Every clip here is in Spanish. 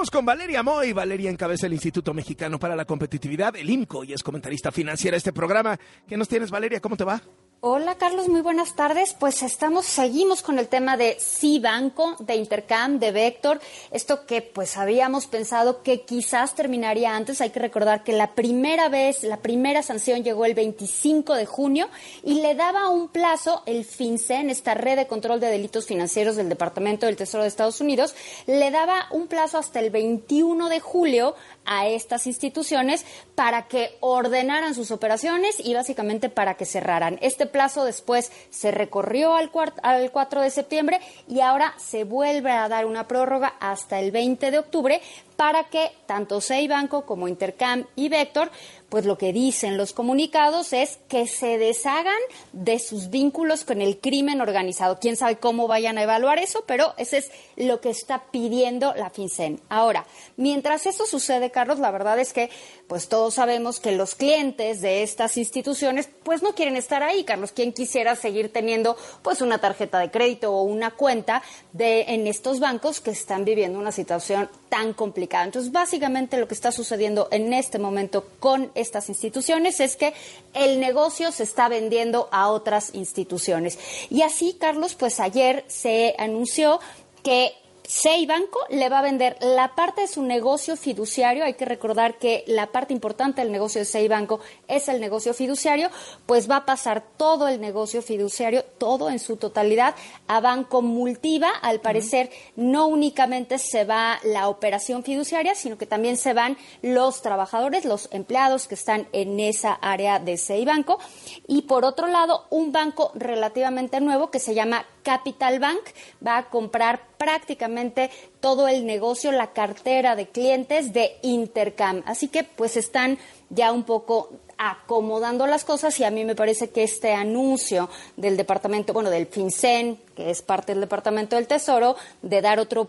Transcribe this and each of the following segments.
Estamos con Valeria Moy. Valeria encabeza el Instituto Mexicano para la Competitividad, el IMCO, y es comentarista financiera de este programa. ¿Qué nos tienes, Valeria? ¿Cómo te va? Hola, Carlos, muy buenas tardes. Pues seguimos con el tema de CIBanco, de Intercam, de Vector. Esto que pues habíamos pensado que quizás terminaría antes. Hay que recordar que la primera sanción llegó el 25 de junio y le daba un plazo, el FinCEN, esta red de control de delitos financieros del Departamento del Tesoro de Estados Unidos, le daba un plazo hasta el 21 de julio a estas instituciones para que ordenaran sus operaciones y básicamente para que cerraran. Este plazo después se recorrió al 4 de septiembre y ahora se vuelve a dar una prórroga hasta el 20 de octubre para que tanto CIBanco como Intercam y Vector, pues lo que dicen los comunicados es que se deshagan de sus vínculos con el crimen organizado. Quién sabe cómo vayan a evaluar eso, pero ese es lo que está pidiendo la FinCEN. Ahora, mientras esto sucede, Carlos, la verdad es que pues todos sabemos que los clientes de estas instituciones pues no quieren estar ahí, Carlos. ¿Quién quisiera seguir teniendo pues una tarjeta de crédito o una cuenta en estos bancos que están viviendo una situación tan complicada? Entonces, básicamente lo que está sucediendo en este momento con estas instituciones es que el negocio se está vendiendo a otras instituciones. Y así, Carlos, pues ayer se anunció que CIBanco le va a vender la parte de su negocio fiduciario. Hay que recordar que la parte importante del negocio de CIBanco es el negocio fiduciario, pues va a pasar todo el negocio fiduciario, todo en su totalidad, a Banco Multiva. Al parecer, no únicamente se va la operación fiduciaria, sino que también se van los trabajadores, los empleados que están en esa área de CIBanco. Y por otro lado, un banco relativamente nuevo que se llama Capital Bank va a comprar prácticamente todo el negocio, la cartera de clientes de Intercam. Así que pues están ya un poco acomodando las cosas y a mí me parece que este anuncio del departamento, del FinCEN, que es parte del Departamento del Tesoro, de dar otro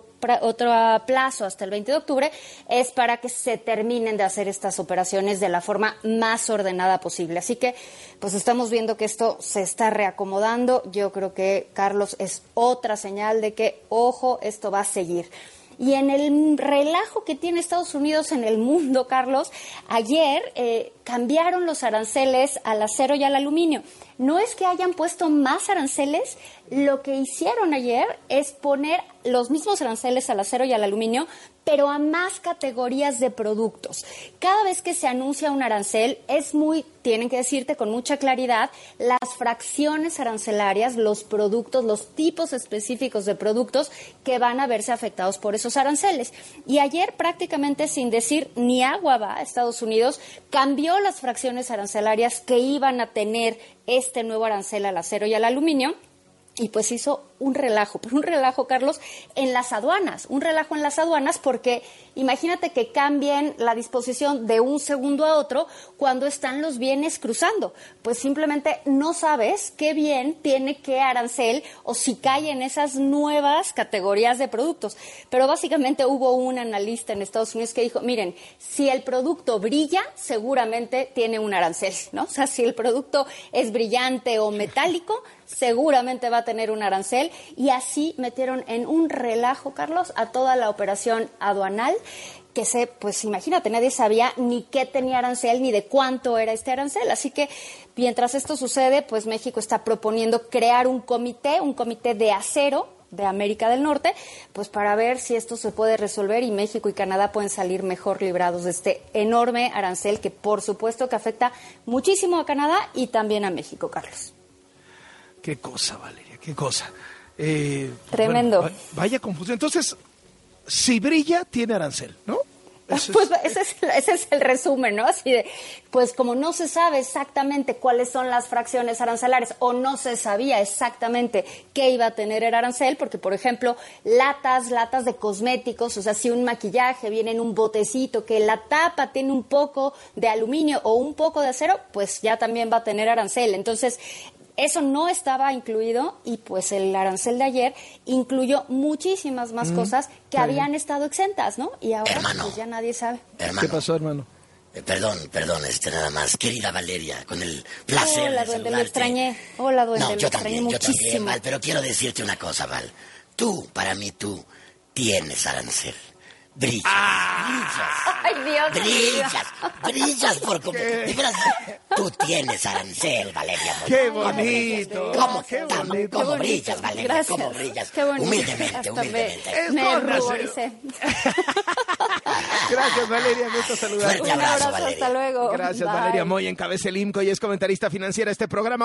plazo hasta el 20 de octubre, es para que se terminen de hacer estas operaciones de la forma más ordenada posible. Así que, pues estamos viendo que esto se está reacomodando. Yo creo que, Carlos, es otra señal de que, ojo, esto va a seguir. Y en el relajo que tiene Estados Unidos en el mundo, Carlos, ayer cambiaron los aranceles al acero y al aluminio. No es que hayan puesto más aranceles, lo que hicieron ayer es poner los mismos aranceles al acero y al aluminio, pero a más categorías de productos. Cada vez que se anuncia un arancel, tienen que decirte con mucha claridad las fracciones arancelarias, los productos, los tipos específicos de productos que van a verse afectados por esos aranceles. Y ayer, prácticamente sin decir ni agua va, Estados Unidos cambió las fracciones arancelarias que iban a tener este nuevo arancel al acero y al aluminio. Y pues hizo un relajo, Carlos, un relajo en las aduanas, porque imagínate que cambien la disposición de un segundo a otro cuando están los bienes cruzando. Pues simplemente no sabes qué bien tiene qué arancel o si cae en esas nuevas categorías de productos. Pero básicamente hubo un analista en Estados Unidos que dijo, miren, si el producto brilla, seguramente tiene un arancel, ¿no? O sea, si el producto es brillante o metálico, seguramente va a tener un arancel, y así metieron en un relajo, Carlos, a toda la operación aduanal, pues imagínate, nadie sabía ni qué tenía arancel ni de cuánto era este arancel. Así que mientras esto sucede, pues México está proponiendo crear un comité de acero de América del Norte, pues para ver si esto se puede resolver y México y Canadá pueden salir mejor librados de este enorme arancel que por supuesto que afecta muchísimo a Canadá y también a México, Carlos. Qué cosa, Valeria, qué cosa. Tremendo. Bueno, vaya confusión. Entonces, si brilla, tiene arancel, ¿no? Ese es el resumen, ¿no? Así de, pues como no se sabe exactamente cuáles son las fracciones arancelarias o no se sabía exactamente qué iba a tener el arancel, porque, por ejemplo, latas de cosméticos, o sea, si un maquillaje viene en un botecito que la tapa tiene un poco de aluminio o un poco de acero, pues ya también va a tener arancel. Entonces, eso no estaba incluido y pues el arancel de ayer incluyó muchísimas más cosas que habían estado exentas, ¿no? Y ahora pues ya nadie sabe. Hermano, ¿qué pasó, hermano? Perdón, nada más. Querida Valeria, con el placer de saludarte. Lo extrañé. Hola, duende, no, lo extrañé muchísimo. Yo también, Val, pero quiero decirte una cosa, Val. Tú tienes arancel. Brillas. Ay, Dios. Brillas por completo. De veras, tú tienes arancel, Valeria. ¡Qué bonito! ¿Cómo brillas, Valeria? Gracias. ¿Cómo brillas? Qué bonito. Humildemente. Me ruboricé. Gracias, Valeria. Gusto saludarte. Fuerte abrazo, Valeria. Hasta luego. Gracias, Bye. Valeria Moy encabeza el IMCO y es comentarista financiera de este programa.